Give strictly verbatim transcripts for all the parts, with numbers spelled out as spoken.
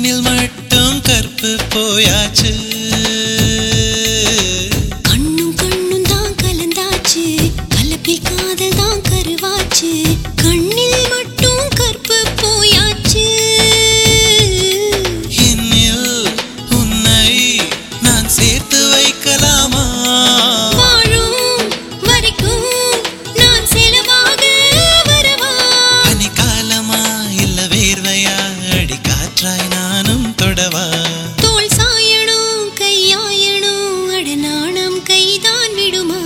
கண்ணில் மட்டும் கற்பு போயாச்சு கண்ணும் கண்ணும் தான் கலந்தாச்சு கலப்பில் காதல் தான் கருவாச்சு கண்ணில் மட்டும் கற்பு போயாச்சு என்னில் உன்னை நான் சேர்த்து வைக்கலாமா வாழும் வரைக்கும் நான் செலவாக வரவா பனிக்காலமா இல்ல வேர்வையா அடி காற்றாய் நானும் தொடவா தோள் சாயணும் கையாயணும் அடநாணம் கைதான் விடுமா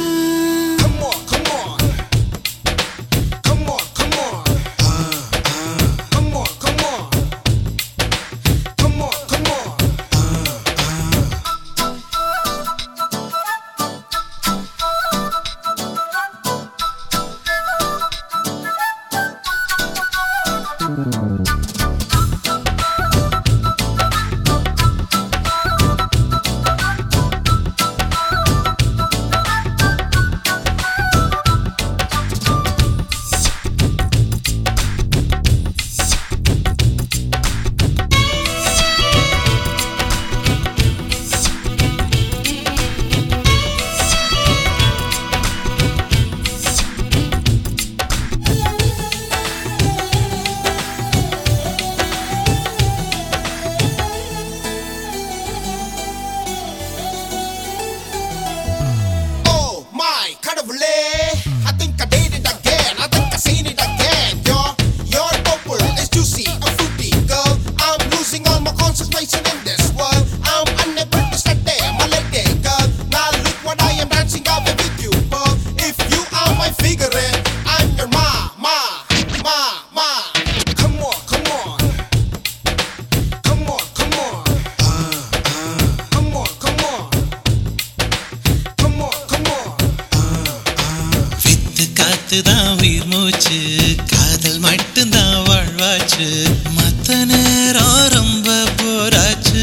I think I did it again. I think I seen it again. You're, you're purple, it's juicy, a fruity girl. I'm losing all my concentration in this world. I'm unable to stay, my lady girl. Now look what I am dancing out with you, girl. If you are my figure, I'm your ma, ma, ma, ma. Come on, come on. Come on, come on. Come on, come on. Come on, come on. வித்து காத்துதான் உயிர் மூச்சு காதல் மட்டும்தான் வாழ்வாச்சு மத்த நேரம் ரொம்ப போராச்சு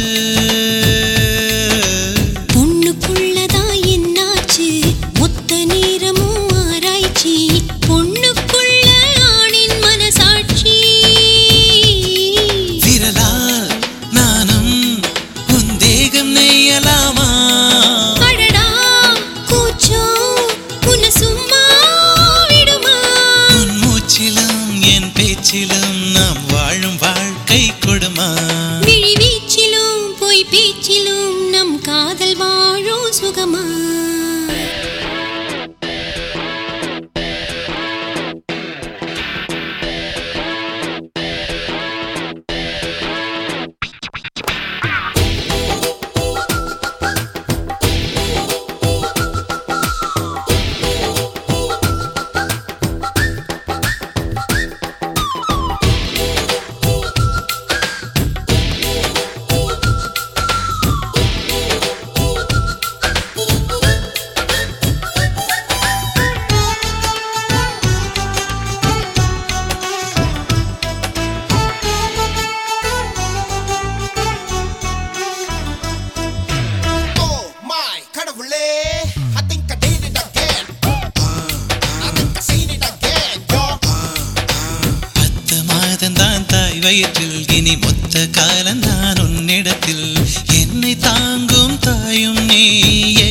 பொண்ணுக்குள்ளதான் என்னாச்சு மொத்த நேரமும் ஆராய்ச்சி பொண்ணுக்குள்ள ஆணின் மனசாட்சி விரலால் நானும் உன் தேகம் நெய்யலாமா அடடா கூச்சம் உன்னை சும்மா விடுமா உன் மூச்சிலும் என் பேச்சிலும் நாம் வாழும் வாழ்க்கை கொடுமா விழி வீச்சிலும் பொய் பேச்சிலும் நம் காதல் வாழும் சுகமா Oh my, கடவுளே, I think I did it again. I think I seen it again, yo. பத்து மாதம்தான் தாய் வயிற்றில் இனி மொத்த காலம்தான் உன்னிடத்தில் என்னை தாங்கும் தாயும் நீ